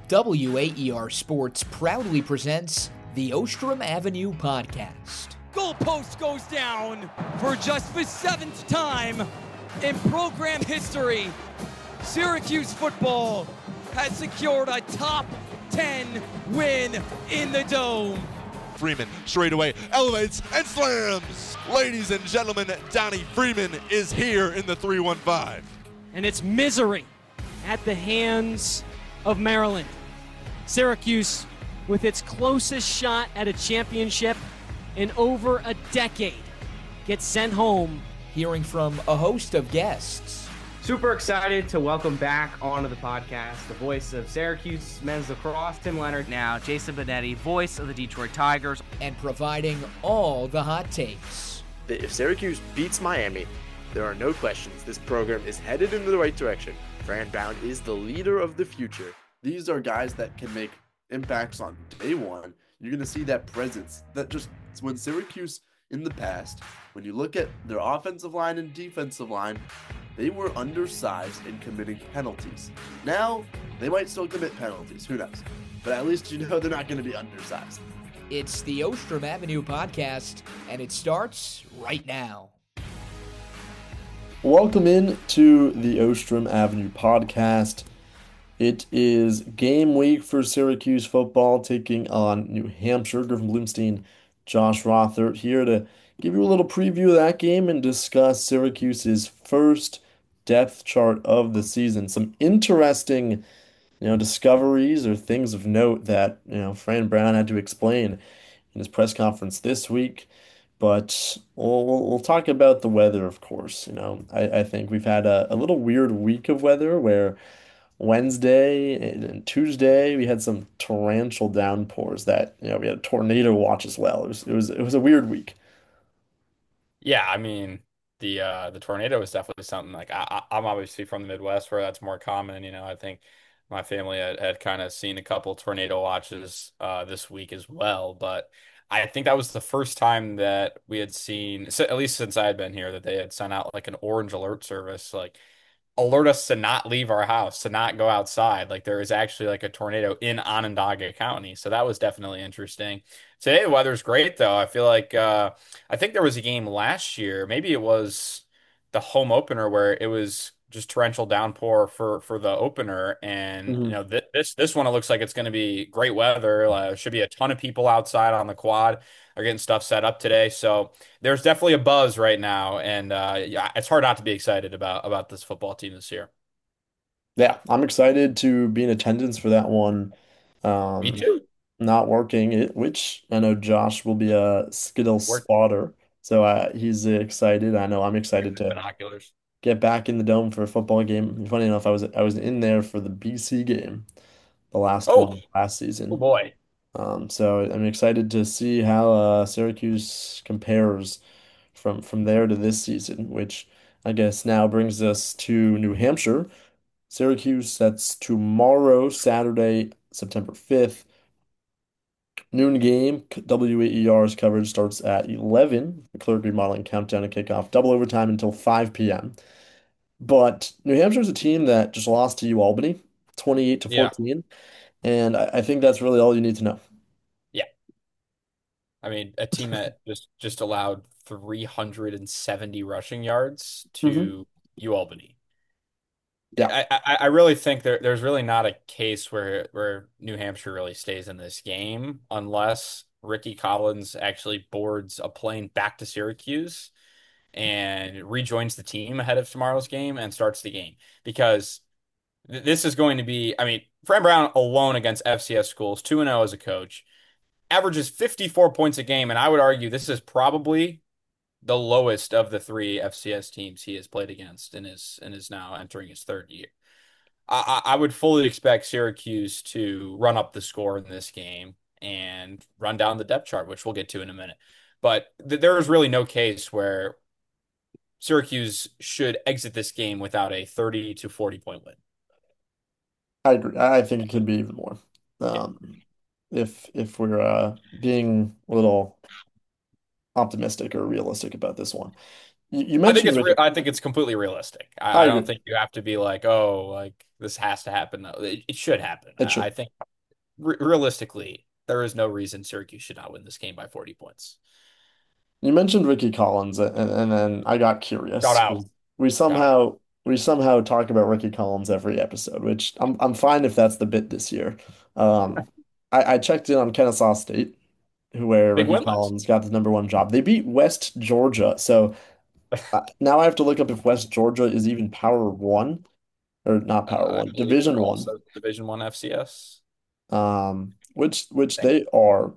WAER Sports proudly presents the Ostrom Avenue Podcast. Goalpost goes down for just the seventh time in program history. Syracuse football has secured a top 10 win in the Dome. Freeman straight away elevates and slams. Ladies and gentlemen, Donnie Freeman is here in the 315. And it's misery at the hands of Maryland. Syracuse, with its closest shot at a championship in over a decade, gets sent home. Hearing from a host of guests. Super excited to welcome back onto the podcast the voice of Syracuse men's lacrosse, Tim Leonard. Now, Jason Benetti, voice of the Detroit Tigers. And providing all the hot takes. If Syracuse beats Miami, there are no questions. This program is headed in the right direction. Fran Brown is the leader of the future. These are guys that can make impacts on day one. You're going to see that presence. That just when Syracuse in the past, when you look at their offensive line and defensive line, they were undersized in committing penalties. Now, they might still commit penalties. Who knows? But at least you know they're not going to be undersized. It's the Ostrom Avenue Podcast, and it starts right now. Welcome in to the Ostrom Avenue Podcast. It is game week for Syracuse football, taking on New Hampshire. Griffin Bloomstein, Josh Rothert here to give you a little preview of that game and discuss Syracuse's first depth chart of the season. Some interesting, discoveries or things of note that, Fran Brown had to explain in his press conference this week. But we'll talk about the weather, of course. I think we've had a little weird week of weather where Wednesday and Tuesday we had some torrential downpours that, we had a tornado watch as well. It was a weird week. Yeah, I mean the tornado is definitely something like I'm obviously from the Midwest where that's more common. I think my family had kind of seen a couple tornado watches this week as well, but I think that was the first time that we had seen, so at least since I had been here, that they had sent out like an orange alert service, like alert us to not leave our house, to not go outside. Like there is actually like a tornado in Onondaga County. So that was definitely interesting. Today the weather's great though. I feel like I think there was a game last year, maybe it was the home opener where it was just torrential downpour for the opener, and this one it looks like it's going to be great weather. Should be a ton of people outside on the quad. They're getting stuff set up today, so there's definitely a buzz right now, and yeah, it's hard not to be excited about this football team this year. Yeah, I'm excited to be in attendance for that one. Me too. Not working, which I know Josh will be a Skittle spotter, so he's excited. I know I'm excited to Binoculars. Get back in the dome for a football game. Funny enough, I was in there for the BC game, the last one last season. Oh boy. So I'm excited to see how Syracuse compares from there to this season, which I guess now brings us to New Hampshire. Syracuse, that's tomorrow, Saturday, September 5th. Noon game. WAER's coverage starts at 11. The Clerk Remodeling countdown and kickoff. Double overtime until 5 p.m. But New Hampshire's a team that just lost to UAlbany, 28-14. And I think that's really all you need to know. Yeah. I mean, a team that just allowed 370 rushing yards to UAlbany. Yeah. I really think there's really not a case where New Hampshire really stays in this game unless Ricky Collins actually boards a plane back to Syracuse and rejoins the team ahead of tomorrow's game and starts the game. Because this is going to be, I mean, Fran Brown alone against FCS schools, 2-0 as a coach, averages 54 points a game, and I would argue this is probably the lowest of the three FCS teams he has played against and is now entering his third year. I would fully expect Syracuse to run up the score in this game and run down the depth chart, which we'll get to in a minute. But there is really no case where Syracuse should exit this game without a 30 to 40 point win. I agree. I think it could be even more. If we're being a little optimistic or realistic about this one. You mentioned I think it's completely realistic. I don't think you have to be like, oh, like this has to happen. It should happen. It should. I think realistically, there is no reason Syracuse should not win this game by 40 points. You mentioned Ricky Collins, and then I got Shout curious. out. We Shout out. somehow talk about Ricky Collins every episode, which I'm fine if that's the bit this year. Um, I checked in on Kennesaw State, where Big Ricky winless. Collins got the #1 job. They beat West Georgia, so now I have to look up if West Georgia is even Power One or not Power I One, believe they're Division One, also Division One FCS. which they are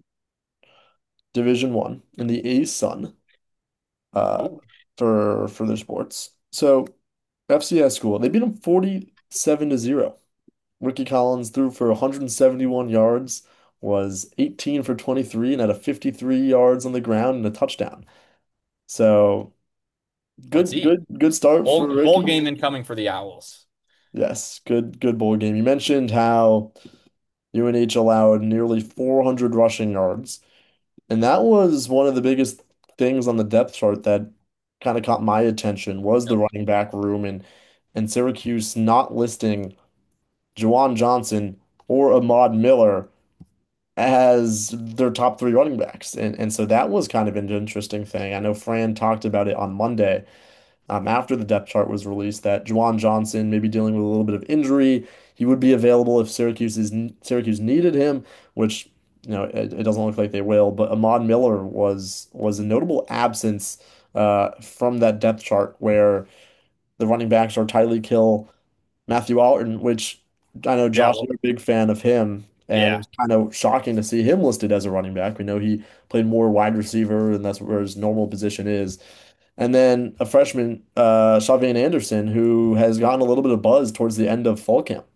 Division One in the ASUN uh, Ooh, for their sports. So FCS school, they beat them 47-0. Ricky Collins threw for 171 yards, was 18 for 23, and had a 53 yards on the ground and a touchdown. So let's good, see. good start for Bowl Ricky. game incoming for the Owls. Yes, good bowl game. You mentioned how UNH allowed nearly 400 rushing yards, and that was one of the biggest things on the depth chart that kind of caught my attention was the Yep. running back room and Syracuse not listing Juwan Johnson or Ahmad Miller as their top three running backs. And so that was kind of an interesting thing. I know Fran talked about it on Monday, after the depth chart was released, that Juwan Johnson may be dealing with a little bit of injury. He would be available if Syracuse needed him, which it doesn't look like they will. But Ahmad Miller was a notable absence from that depth chart where the running backs are Tylee Kill, Matthew Alton, which I know Yeah, Josh, well, you're a big fan of him, and it yeah. was kind of shocking to see him listed as a running back. We know he played more wide receiver, and that's where his normal position is. And then a freshman, Shavane Anderson, who has gotten a little bit of buzz towards the end of fall camp.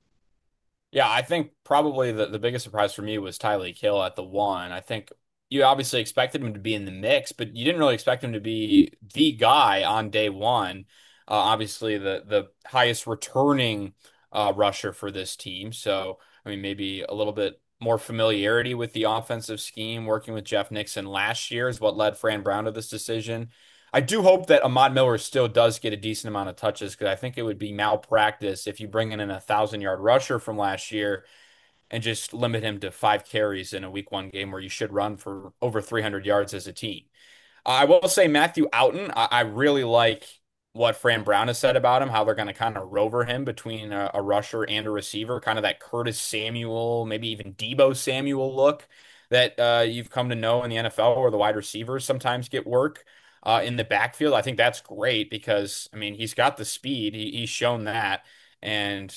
Yeah, I think probably the biggest surprise for me was Tylee Kill at the one. I think you obviously expected him to be in the mix, but you didn't really expect him to be the guy on day one. Obviously, the highest returning rusher for this team. So, I mean, maybe a little bit more familiarity with the offensive scheme working with Jeff Nixon last year is what led Fran Brown to this decision. I do hope that Ahmad Miller still does get a decent amount of touches because I think it would be malpractice if you bring in 1,000 yard rusher from last year and just limit him to 5 carries in a week one game where you should run for over 300 yards as a team. I will say Matthew Outen, I really like what Fran Brown has said about him, how they're going to kind of rover him between a rusher and a receiver, kind of that Curtis Samuel, maybe even Debo Samuel look that you've come to know in the NFL where the wide receivers sometimes get work in the backfield. I think that's great because, I mean, he's got the speed. He's shown that. And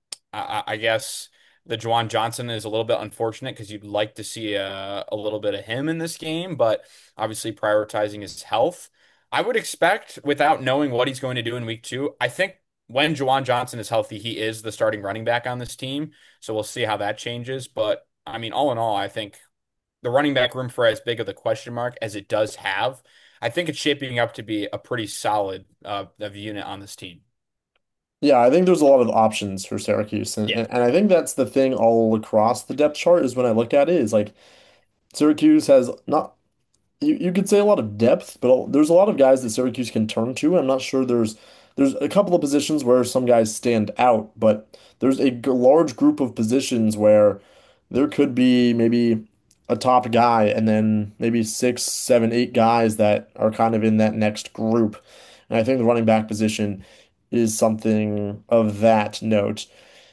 I guess the Juwan Johnson is a little bit unfortunate because you'd like to see a little bit of him in this game, but obviously prioritizing his health. I would expect, without knowing what he's going to do in week two, I think when Juwan Johnson is healthy, he is the starting running back on this team. So we'll see how that changes. But I mean, all in all, I think the running back room for as big of the question mark as it does have, I think it's shaping up to be a pretty solid of unit on this team. Yeah, I think there's a lot of options for Syracuse, and, Yeah. and, and I think that's the thing all across the depth chart is when I look at it is like Syracuse has not you could say a lot of depth, but there's a lot of guys that Syracuse can turn to. I'm not sure there's a couple of positions where some guys stand out, but there's a large group of positions where there could be maybe a top guy and then maybe six, seven, eight guys that are kind of in that next group. And I think the running back position is something of that note.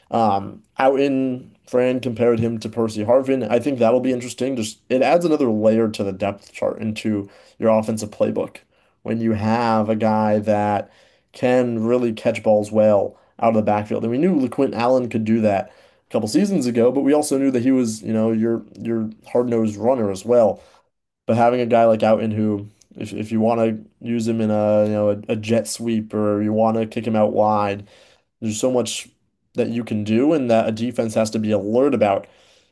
Out in Fran compared him to Percy Harvin. I think that'll be interesting. Just it adds another layer to the depth chart into your offensive playbook when you have a guy that can really catch balls well out of the backfield. And we knew LeQuint Allen could do that a couple seasons ago, but we also knew that he was, your hard-nosed runner as well. But having a guy like Outen who, if you want to use him in a jet sweep or you want to kick him out wide, there's so much that you can do and that a defense has to be alert about.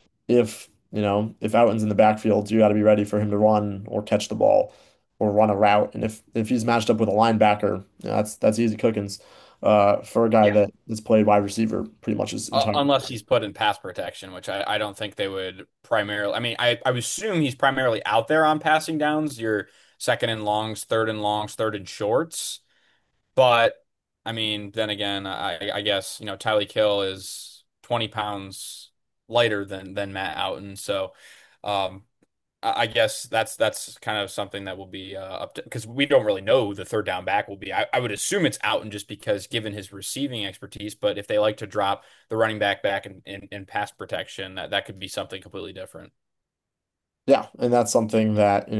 If Outen's in the backfield, you got to be ready for him to run or catch the ball or run a route. And if he's matched up with a linebacker, that's easy cookings for a guy Yeah. that's played wide receiver pretty much his entire Unless career. he's put in pass protection, which I don't think they would primarily. I mean, I would assume he's primarily out there on passing downs, your second and longs, third and shorts. But I mean, then again, I guess, Tylee Kill is 20 pounds lighter than Matt Outen. So um, I guess that's kind of something that will be up to, because we don't really know who the third down back will be. I would assume it's Outen just because given his receiving expertise, but if they like to drop the running back in pass protection, that could be something completely different. Yeah, and that's something that,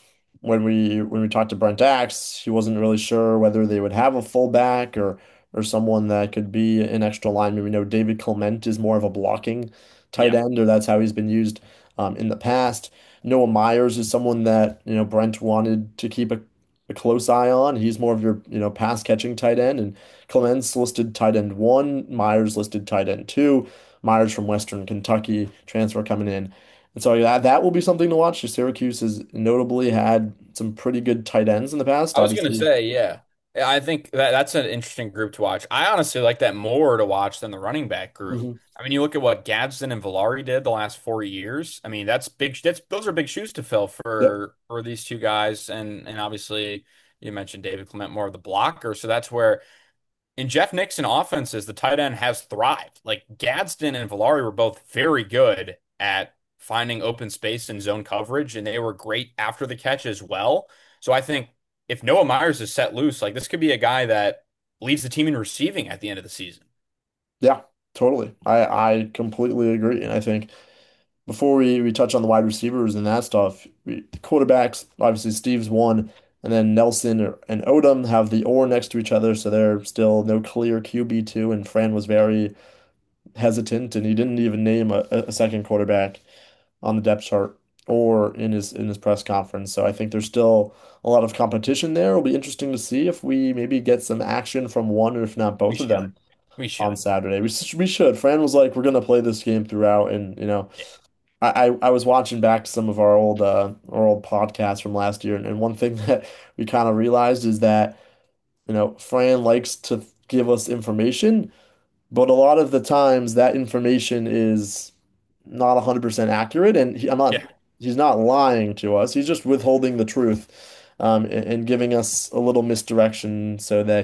when we talked to Brent Axe, he wasn't really sure whether they would have a fullback or someone that could be an extra lineman. We know David Clement is more of a blocking tight Yeah, end, or that's how he's been used in the past. Noah Myers is someone that, Brent wanted to keep a close eye on. He's more of your, pass catching tight end, and Clement's listed tight end one, Myers listed tight end two. Myers from Western Kentucky, transfer coming in. And so that will be something to watch. Syracuse has notably had some pretty good tight ends in the past. I was gonna Obviously, say, yeah. Yeah, I think that's an interesting group to watch. I honestly like that more to watch than the running back group. mhm. I mean, you look at what Gadsden and Villari did the last 4 years. I mean, that's big. Those are big shoes to fill Yep. for these two guys. And obviously, you mentioned David Clement more of the blocker, so that's where in Jeff Nixon offenses, the tight end has thrived. Like Gadsden and Villari were both very good at finding open space and zone coverage, and they were great after the catch as well. So I think if Noah Myers is set loose, like this could be a guy that leads the team in receiving at the end of the season. Yeah, totally. I completely agree. And I think before we touch on the wide receivers and that stuff, the quarterbacks, obviously Steve's one, and then Nelson and Odom have the or next to each other, so they're still no clear QB2, and Fran was very hesitant, and he didn't even name a second quarterback on the depth chart or in his press conference. So I think there's still a lot of competition there. It'll be interesting to see if we maybe get some action from one or if not We both of should. them We on should. Saturday. We should. Fran was like, we're gonna play this game throughout, and Yeah. I was watching back some of our old podcasts from last year, and one thing that we kind of realized is that Fran likes to give us information, but a lot of the times that information is not 100% accurate, and Yeah. he's not lying to us. He's just withholding the truth, and giving us a little misdirection so that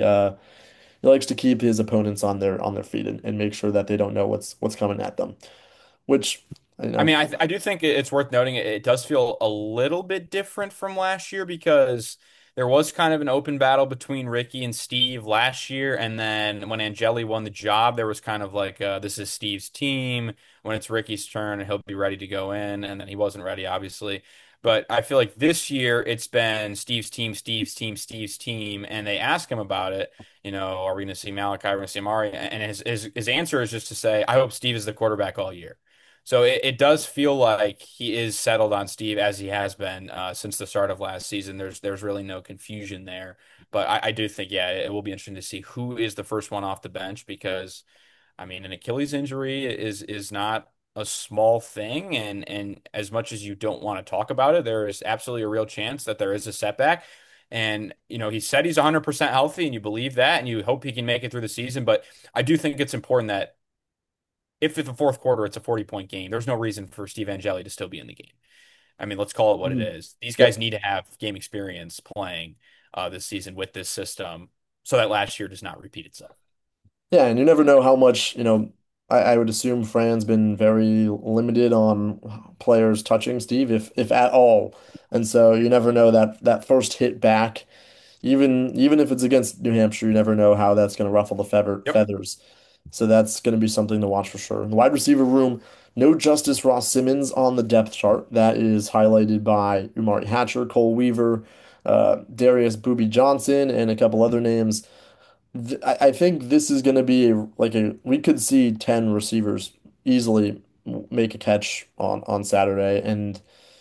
he likes to keep his opponents on their feet and make sure that they don't know what's coming at them. Which, you I know, mean, I do think it's worth noting it does feel a little bit different from last year because there was kind of an open battle between Ricky and Steve last year, and then when Angeli won the job, there was kind of like this is Steve's team. When it's Ricky's turn, he'll be ready to go in, and then he wasn't ready, obviously. But I feel like this year it's been Steve's team, Steve's team, Steve's team, and they ask him about it. Are we going to see Malachi? Are we going to see Amari? And his answer is just to say, I hope Steve is the quarterback all year. So it does feel like he is settled on Steve as he has been since the start of last season. There's really no confusion there. But I do think, yeah, it will be interesting to see who is the first one off the bench because, I mean, an Achilles injury is not a small thing. And as much as you don't want to talk about it, there is absolutely a real chance that there is a setback. And, he said he's 100% healthy and you believe that and you hope he can make it through the season. But I do think it's important that if in the fourth quarter it's a 40-point game, there's no reason for Steve Angeli to still be in the game. I mean, let's call it what it mhm. is. These guys Yep. need to have game experience playing this season with this system so that last year does not repeat itself. Yeah, and you never know how much, I would assume Fran's been very limited on players touching Steve, if at all. And so you never know that first hit back, even if it's against New Hampshire, you never know how that's going to ruffle the Yep. feathers. So that's going to be something to watch for sure. In the wide receiver room, no Justice Ross Simmons on the depth chart. That is highlighted by Umari Hatcher, Cole Weaver, Darius Booby Johnson, and a couple other names. I think this is going to be we could see 10 receivers easily make a catch on Saturday, and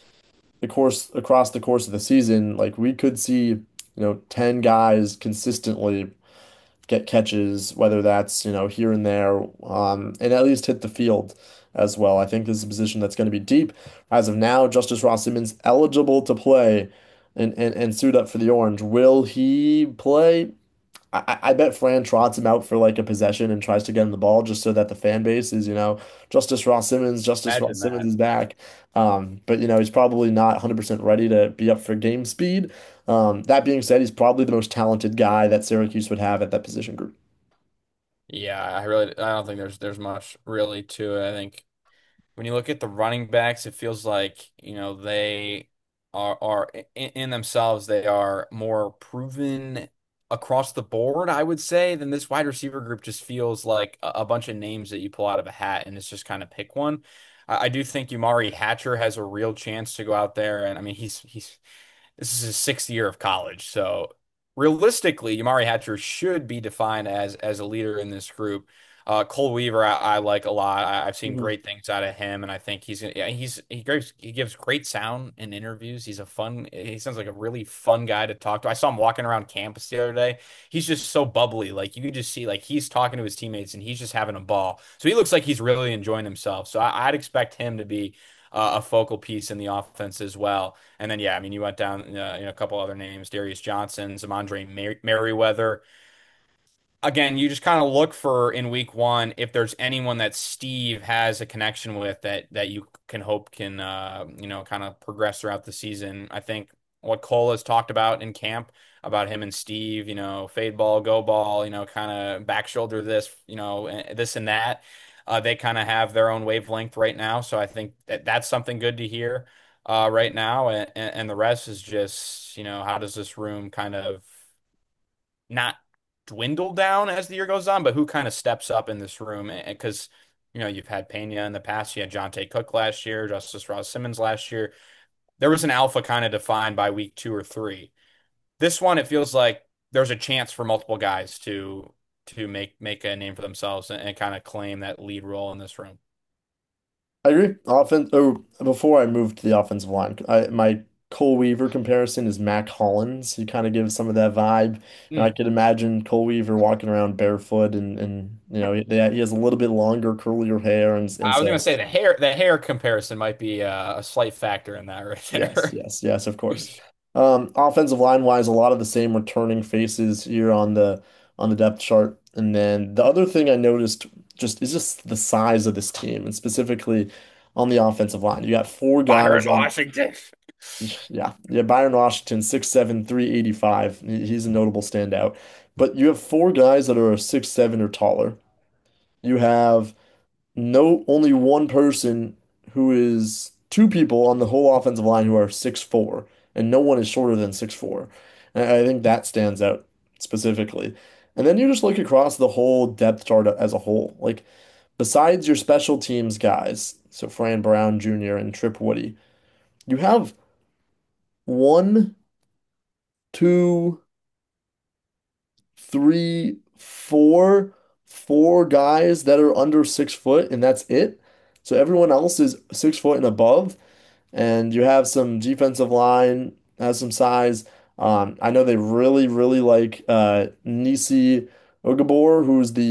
across the course of the season, like we could see, 10 guys consistently get catches, whether that's, here and there, and at least hit the field as well. I think this is a position that's going to be deep. As of now, Justice Ross Simmons eligible to play and suit up for the Orange. Will he play? I bet Fran trots him out for like a possession and tries to get him the ball just so that the fan base is, Justice Ross Imagine Simmons that. is back. But he's probably not 100% ready to be up for game speed. That being said, he's probably the most talented guy that Syracuse would have at that position group. Yeah, I don't think there's much really to it. I think when you look at the running backs, it feels like, they are in themselves, they are more proven across the board, I would say, than this wide receiver group just feels like a bunch of names that you pull out of a hat and it's just kind of pick one. I do think Umari Hatcher has a real chance to go out there, and I mean he's this is his sixth year of college, so realistically, Umari Hatcher should be defined as a leader in this group. Cole Weaver, I like a lot. I've seen Mhm. great things out of him, and I think he gives great sound in interviews. He sounds like a really fun guy to talk to. I saw him walking around campus the other day. He's just so bubbly. Like you could just see, like he's talking to his teammates and he's just having a ball. So he looks like he's really enjoying himself. So I'd expect him to be a focal piece in the offense as well. And then, yeah, I mean, you went down, a couple other names, Darius Johnson, Zamondre Merriweather. Again, you just kind of look for in week one if there's anyone that Steve has a connection with that you can hope can kind of progress throughout the season. I think what Cole has talked about in camp about him and Steve, fade ball, go ball, kind of back shoulder this, this and that. They kind of have their own wavelength right now, so I think that's something good to hear right now, and the rest is just, how does this room kind of not dwindle down as the year goes on, but who kind of steps up in this room? Because, you've had Pena in the past, you had Jonte Cook last year, Justice Ross Simmons last year. There was an alpha kind of defined by week 2 or 3. This one, it feels like there's a chance for multiple guys to make a name for themselves and kind of claim that lead role in this room. I agree. Before I move to the offensive line, my Cole Weaver comparison is Mac Hollins. He kind of gives some of that vibe. And I Mm. could imagine Cole Weaver walking around barefoot and he has a little bit longer, curlier hair and I was so gonna say the hair comparison might be a slight factor in that right yes, there. yes, yes, of course. Offensive line wise, a lot of the same returning faces here on the depth chart. And then the other thing I noticed just the size of this team, and specifically on the offensive line. You got four Byron guys on. Washington. Yeah, Byron Washington, 6'7", 385. He's a notable standout. But you have four guys that are 6'7" or taller. You have only one person who is two people on the whole offensive line who are 6'4", and no one is shorter than 6'4". And I think that stands out specifically. And then you just look across the whole depth chart as a whole. Like, besides your special teams guys, so Fran Brown Jr. and Trip Woody, you have one, two, three, four guys that are under 6 foot, and that's it. So everyone else is 6 foot and above, and you have some defensive line has some size. I know they really, really like Nisi Ogabor,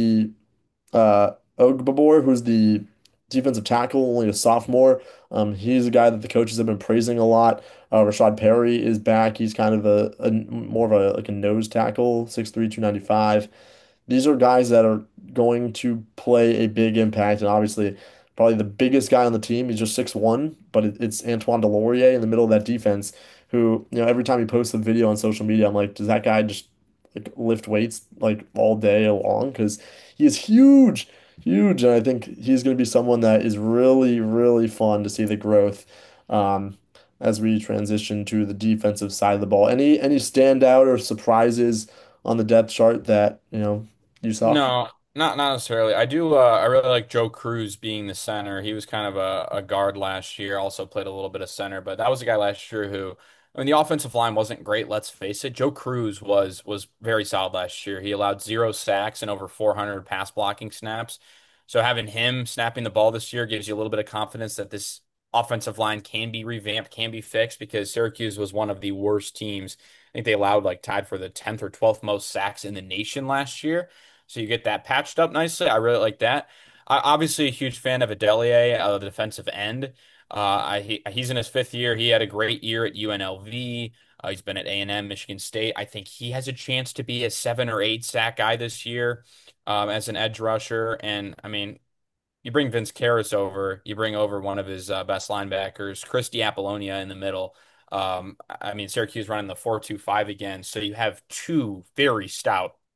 who's the defensive tackle, only a sophomore. He's a guy that the coaches have been praising a lot. Rashad Perry is back. He's kind of a more of a like a nose tackle, 6'3", 295. These are guys that are going to play a big impact, and obviously, probably the biggest guy on the team. He's just 6'1", but it's Antoine Delorier in the middle of that defense, who, every time he posts a video on social media, I'm like, does that guy just like lift weights like all day long? Because he is huge, huge, and I think he's going to be someone that is really, really fun to see the growth. As we transition to the defensive side of the ball. Any standout or surprises on the depth chart that, you saw? No, not necessarily. I really like Joe Cruz being the center. He was kind of a guard last year, also played a little bit of center, but that was a guy last year who, I mean, the offensive line wasn't great, let's face it. Joe Cruz was very solid last year. He allowed 0 sacks and over 400 pass blocking snaps. So having him snapping the ball this year gives you a little bit of confidence that this offensive line can be revamped, can be fixed, because Syracuse was one of the worst teams. I think they allowed like tied for the 10th or 12th most sacks in the nation last year. So you get that patched up nicely. I really like that. Obviously a huge fan of Adelier, the defensive end. He's in his fifth year. He had a great year at UNLV. He's been at A&M, Michigan State. I think he has a chance to be a 7 or 8 sack guy this year, as an edge rusher. And I mean, you bring Vince Karras over, you bring over one of his best linebackers, Christy Apollonia in the middle. I mean, Syracuse running the 4-2-5 again. So you have two very stout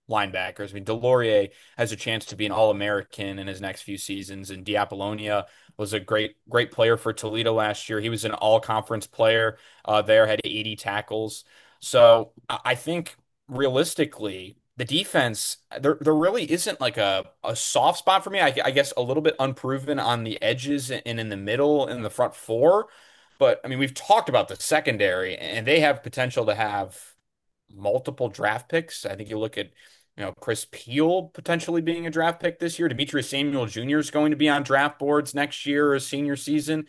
linebackers. I mean, Delorier has a chance to be an All-American in his next few seasons, and Diapolonia was a great player for Toledo last year. He was an all-conference player there, had 80 tackles. So I think realistically, the defense, there really isn't like a soft spot for me. I guess a little bit unproven on the edges and in the middle in the front four. But I mean, we've talked about the secondary, and they have potential to have multiple draft picks. I think you look at, Chris Peel potentially being a draft pick this year. Demetrius Samuel Jr. is going to be on draft boards next year, his senior season.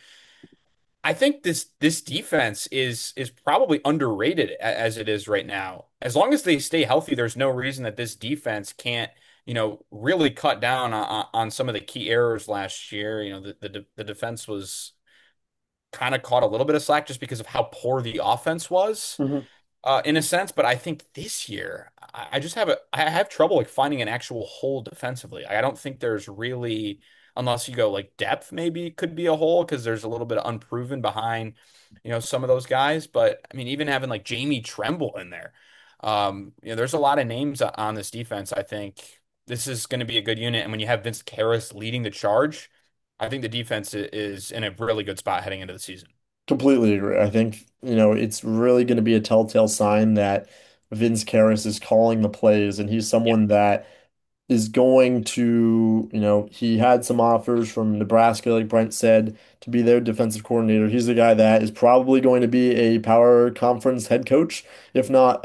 I think this defense is probably underrated as it is right now. As long as they stay healthy, there's no reason that this defense can't, really cut down on some of the key errors last year. The defense was kind of caught a little bit of slack just because of how poor the offense was, Mhm. in a sense. But I think this year, I just I have trouble like finding an actual hole defensively. I don't think there's really, unless you go like depth, maybe could be a hole because there's a little bit of unproven behind, some of those guys. But I mean, even having like Jamie Tremble in there, there's a lot of names on this defense. I think this is going to be a good unit, and when you have Vince Karras leading the charge, I think the defense is in a really good spot heading into the season. Completely agree. I think, it's really going to be a telltale sign that Vince Karras is calling the plays, and he's Yeah. someone that is going to, he had some offers from Nebraska, like Brent said, to be their defensive coordinator. He's the guy that is probably going to be a power conference head coach, if not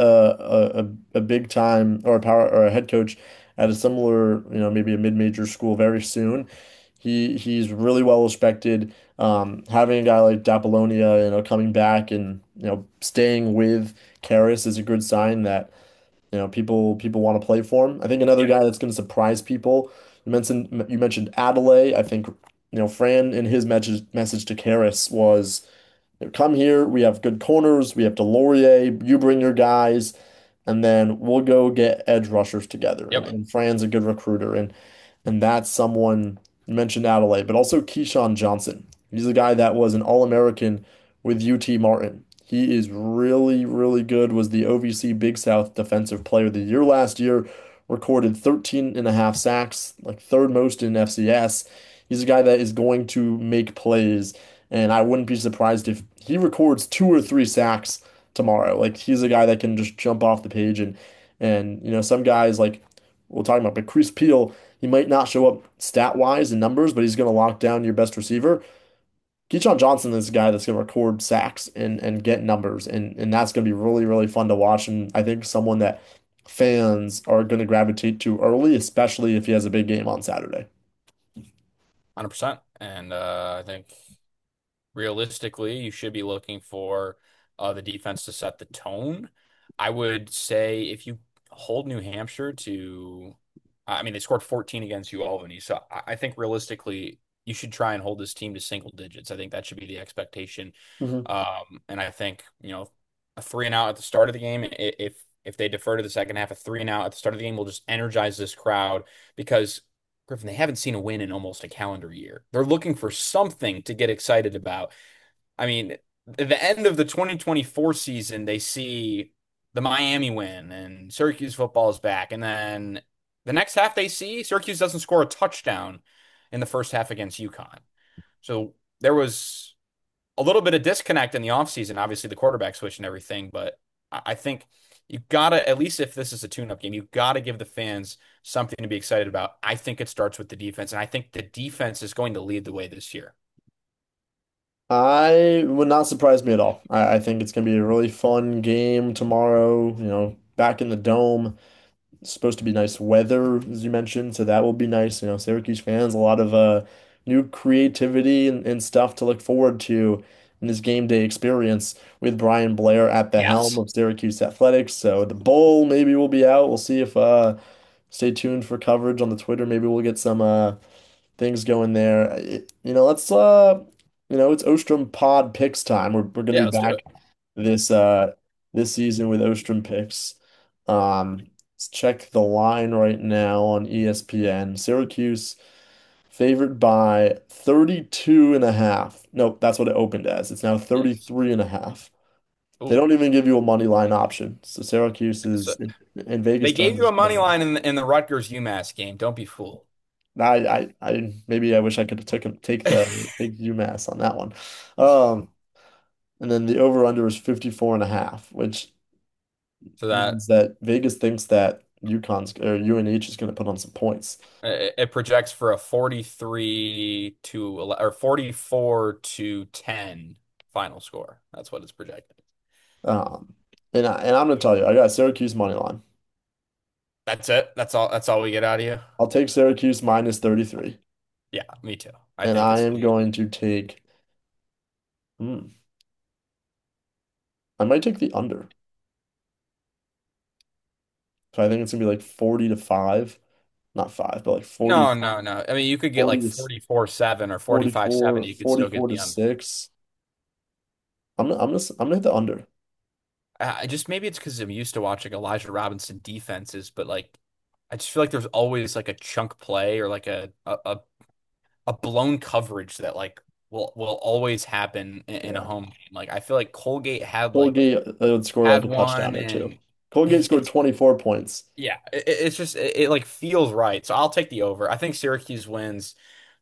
a big time or a power or a head coach at a similar, maybe a mid-major school very soon. He's really well respected. Having a guy like Dapolonia, coming back and staying with Karras is a good sign that people want to play for him. I think another Yeah. guy that's going to surprise people. You mentioned Adelaide. I think Fran in his message to Karras was, come here. We have good corners. We have Delorier. You bring your guys, and then we'll go get edge rushers together. And, Yep. and Fran's a good recruiter, and that's someone you mentioned Adelaide, but also Keyshawn Johnson. He's a guy that was an All-American with UT Martin. He is really, really good, was the OVC Big South Defensive Player of the Year last year, recorded 13 and a half sacks, like third most in FCS. He's a guy that is going to make plays, and I wouldn't be surprised if he records 2 or 3 sacks tomorrow. Like he's a guy that can just jump off the page and some guys like we're talking about, but Chris Peel, he might not show up stat wise in numbers, but he's going to lock down your best receiver. Keyshawn Johnson is a guy that's going to record sacks and get numbers, and that's going to be really, really fun to watch. And I think someone that fans are going to gravitate to early, especially if he has a big game on Saturday. 100%. And I think realistically, you should be looking for the defense to set the tone. I would say if you hold New Hampshire to, I mean, they scored 14 against UAlbany. So I think realistically, you should try and hold this team to single digits. I think that should be the expectation. Mhm. And I think, a three and out at the start of the game, if they defer to the second half, a three and out at the start of the game will just energize this crowd because Griffin, they haven't seen a win in almost a calendar year. They're looking for something to get excited about. I mean, at the end of the 2024 season, they see the Miami win and Syracuse football is back. And then the next half they see Syracuse doesn't score a touchdown in the first half against UConn. So there was a little bit of disconnect in the offseason, obviously the quarterback switch and everything, but I think you gotta, at least if this is a tune-up game, you gotta give the fans something to be excited about. I think it starts with the defense, and I think the defense is going to lead the way this year. I would not surprise me at all. I think it's going to be a really fun game tomorrow, back in the dome. It's supposed to be nice weather, as you mentioned, so that will be nice. Syracuse fans, a lot of new creativity and stuff to look forward to in this game day experience with Brian Blair at the helm Yes. of Syracuse Athletics. So the bowl maybe will be out. We'll see if stay tuned for coverage on the Twitter. Maybe we'll get some things going there. Let's it's Ostrom Pod picks time. We're gonna Yeah, be let's do back it. this this season with Ostrom picks. Let's check the line right now on ESPN. Syracuse favored by 32 and a half. Nope, that's what it opened as. It's now Oof. 33 and a half. They Ooh. don't even give you a money line option. So Syracuse So, is in Vegas They gave terms, you a money line in the Rutgers UMass game. Don't be fooled. maybe I wish I could have take UMass on that one. And then the over-under is 54.5, which So that means that Vegas thinks that UNH is going to put on some points. it projects for a 44-10 final score. That's what it's projecting. And I'm going to tell you, I got Syracuse money line. That's it. That's all. That's all we get out of you. I'll take Syracuse minus 33. Yeah, me too. And I am going to take. I might take the under. So I think it's gonna be like 40-5. Not 5, but like 40, No. I mean, you could get 40 like to 44-7 or 44, 45-7. You could still get 44 the to under. 6. I'm gonna hit the under. I just maybe it's because I'm used to watching Elijah Robinson defenses, but like I just feel like there's always like a chunk play or like a blown coverage that like will always happen in a home game. Like I feel like Colgate Colgate would score like had a touchdown one or two. and Colgate scored 24 points. yeah, it's just it like feels right. So I'll take the over. I think Syracuse wins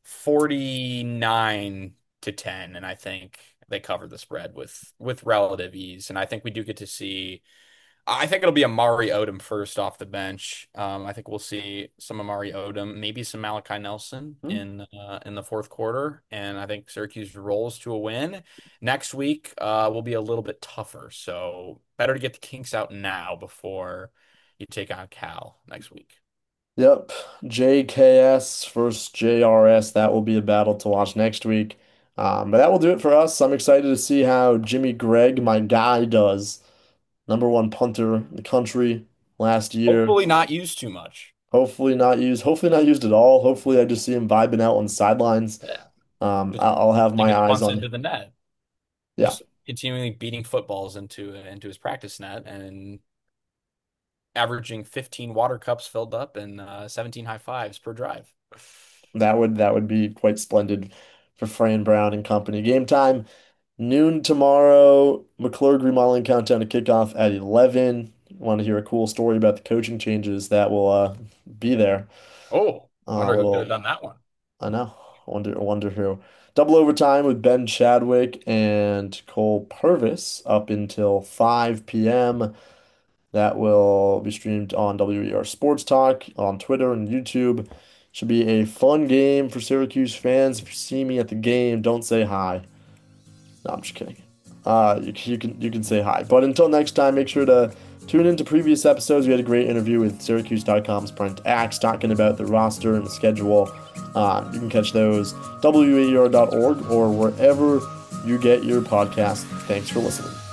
49-10, and I think they cover the spread with relative ease. And I think we do get to see. I think it'll be Amari Odom first off the bench. I think we'll see some Amari Odom, maybe some Malachi Nelson in the fourth quarter, and I think Syracuse rolls to a win. Next week will be a little bit tougher, so better to get the kinks out now before you take on Cal next week. Yep. JKS versus JRS. That will be a battle to watch next week. But that will do it for us. I'm excited to see how Jimmy Gregg, my guy, does. #1 punter in the country last year. Hopefully not used too much. Hopefully not used at all. Hopefully I just see him vibing out on the sidelines. Yeah. I'll have my eyes on into the net. Yeah. Just continually beating footballs into his practice net and averaging 15 water cups filled up and 17 high fives per drive. That would be quite splendid for Fran Brown and company. Game time, noon tomorrow. McClurg remodeling countdown to kickoff at 11. Want to hear a cool story about the coaching changes that will be there. Oh, I wonder who could have done that one. I know. Wonder who. Double overtime with Ben Chadwick and Cole Purvis up until 5 p.m. That will be streamed on WER Sports Talk on Twitter and YouTube. Should be a fun game for Syracuse fans. If you see me at the game, don't say hi. No, I'm just kidding. You can say hi. But until next time, make sure to tune into previous episodes. We had a great interview with Syracuse.com's Brent Axe talking about the roster and the schedule. You can catch those WER.org or wherever you get your podcast. Thanks for listening.